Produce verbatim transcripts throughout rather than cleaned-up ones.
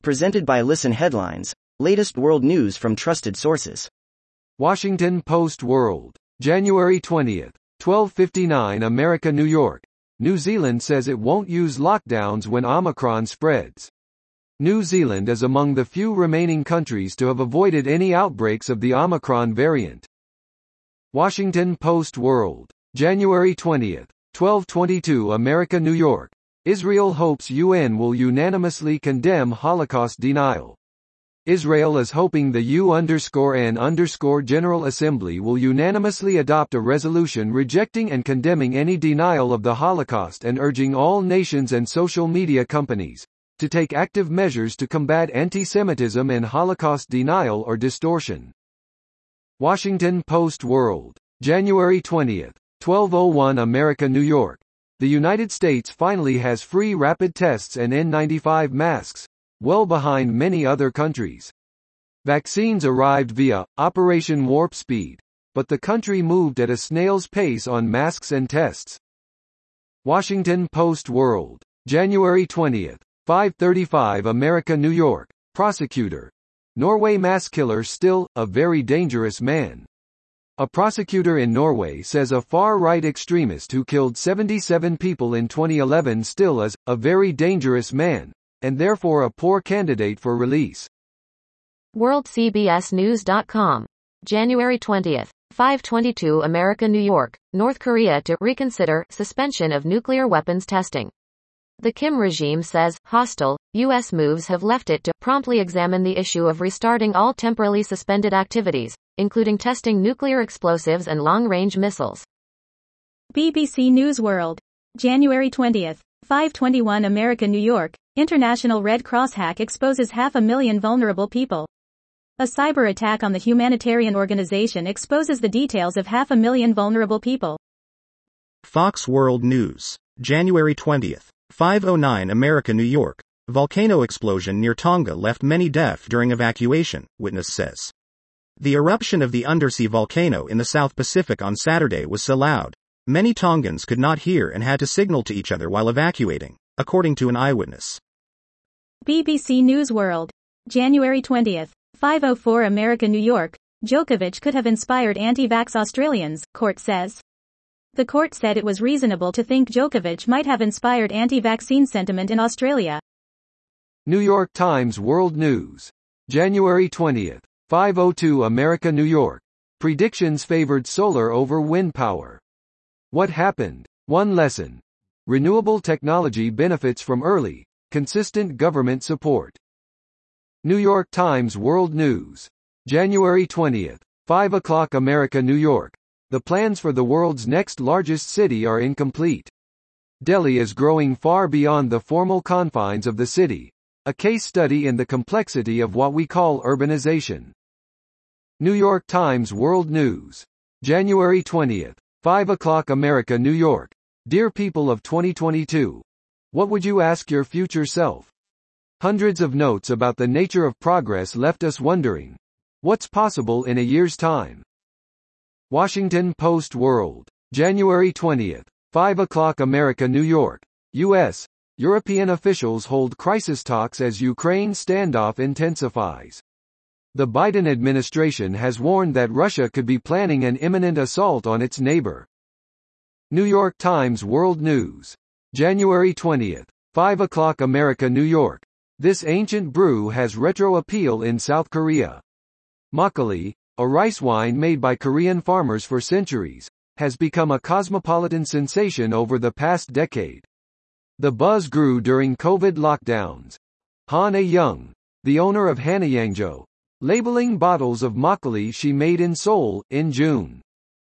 Presented by Listen Headlines, latest world news from trusted sources. Washington Post World, January twentieth, twelve fifty-nine America, New York. New Zealand says it won't use lockdowns when Omicron spreads. New Zealand is among the few remaining countries to have avoided any outbreaks of the Omicron variant. Washington Post World, January twentieth, twelve twenty-two America, New York. Israel hopes U N will unanimously condemn Holocaust denial. Israel is hoping the U N General Assembly will unanimously adopt a resolution rejecting and condemning any denial of the Holocaust and urging all nations and social media companies to take active measures to combat anti-Semitism and Holocaust denial or distortion. Washington Post World, January twentieth, twelve oh one America, New York. The United States finally has free rapid tests and N ninety-five masks, well behind many other countries. Vaccines arrived via Operation Warp Speed, but the country moved at a snail's pace on masks and tests. Washington Post World, January twentieth, five thirty-five America, New York. Prosecutor. Norway mass killer still a very dangerous man. A prosecutor in Norway says a far-right extremist who killed seventy-seven people in twenty eleven still is a very dangerous man, and therefore a poor candidate for release. World C B S News dot com. January twentieth, five twenty-two America, New York. North Korea to reconsider suspension of nuclear weapons testing. The Kim regime says hostile U S moves have left it to promptly examine the issue of restarting all temporarily suspended activities, including testing nuclear explosives and long-range missiles. B B C News World, January twentieth, five twenty-one America, New York. International Red Cross hack exposes half a million vulnerable people. A cyber attack on the humanitarian organization exposes the details of half a million vulnerable people. Fox World News, January twentieth, five oh nine America, New York. Volcano explosion near Tonga left many deaf during evacuation, witness says. The eruption of the undersea volcano in the South Pacific on Saturday was so loud, many Tongans could not hear and had to signal to each other while evacuating, according to an eyewitness. B B C News World, January twentieth, five oh four America, New York. Djokovic could have inspired anti-vax Australians, court says. The court said it was reasonable to think Djokovic might have inspired anti-vaccine sentiment in Australia. New York Times World News, January twentieth, five oh two America, New York. Predictions favored solar over wind power. What happened? One lesson. Renewable technology benefits from early, consistent government support. New York Times World News, January twentieth, five o'clock America, New York. The plans for the world's next largest city are incomplete. Delhi is growing far beyond the formal confines of the city, a case study in the complexity of what we call urbanization. New York Times World News, January twentieth, five o'clock America, New York. Dear people of twenty twenty-two, what would you ask your future self? Hundreds of notes about the nature of progress left us wondering, what's possible in a year's time? Washington Post World, January twentieth, five o'clock America, New York. U S. European officials hold crisis talks as Ukraine standoff intensifies. The Biden administration has warned that Russia could be planning an imminent assault on its neighbor. New York Times World News, January twentieth, five o'clock America, New York. This ancient brew has retro appeal in South Korea. Makgeolli, a rice wine made by Korean farmers for centuries, has become a cosmopolitan sensation over the past decade. The buzz grew during COVID lockdowns. Han A-young, the owner of Hannayangjo, labeling bottles of makgeolli she made in Seoul, in June.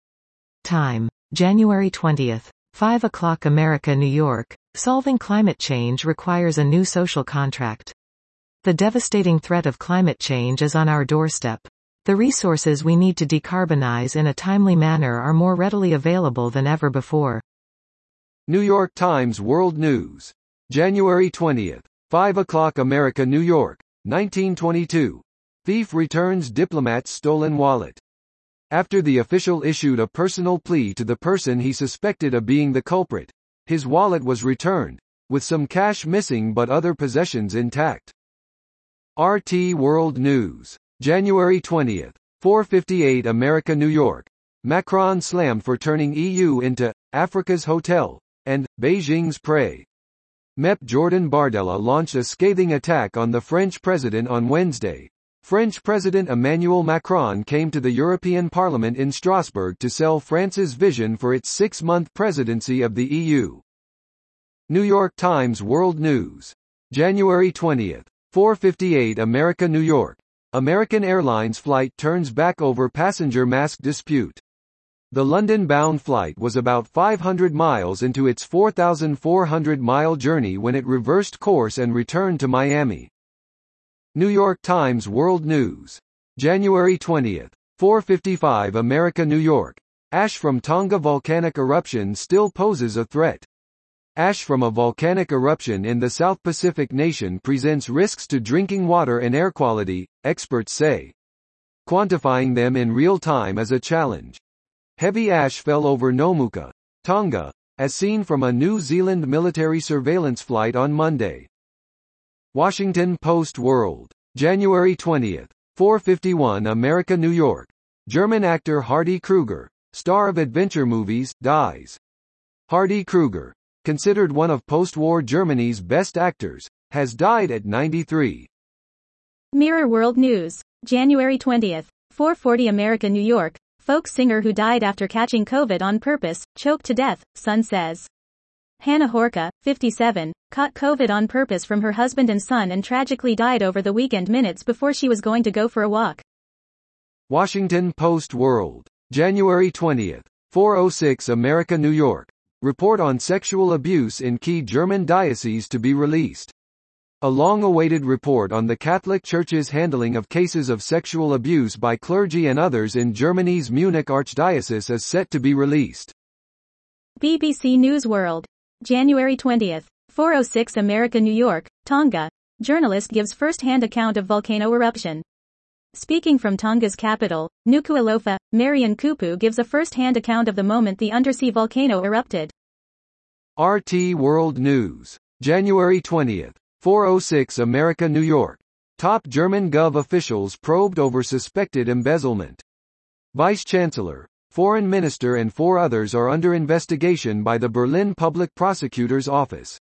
Time, January twentieth, five o'clock America, New York. Solving climate change requires a new social contract. The devastating threat of climate change is on our doorstep. The resources we need to decarbonize in a timely manner are more readily available than ever before. New York Times World News, January twentieth, five o'clock America, New York. nineteen twenty-two. Thief returns diplomat's stolen wallet. After the official issued a personal plea to the person he suspected of being the culprit, his wallet was returned, with some cash missing but other possessions intact. R T World News. January twentieth. four fifty-eight America New York. Macron slammed for turning E U into Africa's hotel, and Beijing's prey. M E P Jordan Bardella launched a scathing attack on the French president on Wednesday. French President Emmanuel Macron came to the European Parliament in Strasbourg to sell France's vision for its six-month presidency of the E U. New York Times World News. January twentieth. four fifty-eight America New York. American Airlines flight turns back over passenger mask dispute. The London-bound flight was about five hundred miles into its four thousand four hundred mile journey when it reversed course and returned to Miami. New York Times World News. January twentieth. four fifty-five America New York. Ash from Tonga volcanic eruption still poses a threat. Ash from a volcanic eruption in the South Pacific nation presents risks to drinking water and air quality, experts say. Quantifying them in real time is a challenge. Heavy ash fell over Nomuka, Tonga, as seen from a New Zealand military surveillance flight on Monday. Washington Post World. January twentieth. four fifty-one America New York. German actor Hardy Kruger, star of adventure movies, dies. Hardy Kruger, considered one of post-war Germany's best actors, has died at ninety-three. Mirror World News. January twentieth. four forty America New York. Folk singer who died after catching COVID on purpose, choked to death, Sun says. Hannah Horka, fifty-seven, caught COVID on purpose from her husband and son and tragically died over the weekend minutes before she was going to go for a walk. Washington Post World. January twentieth. four oh six America New York. Report on sexual abuse in key German diocese to be released. A long-awaited report on the Catholic Church's handling of cases of sexual abuse by clergy and others in Germany's Munich Archdiocese is set to be released. B B C News World. January twentieth. four oh six America New York, Tonga. Journalist gives first-hand account of volcano eruption. Speaking from Tonga's capital, Nuku'alofa, Marian Kupu gives a first-hand account of the moment the undersea volcano erupted. R T World News. January twentieth. four oh six America New York. Top German gov officials probed over suspected embezzlement. Vice-Chancellor, Foreign Minister and four others are under investigation by the Berlin Public Prosecutor's Office.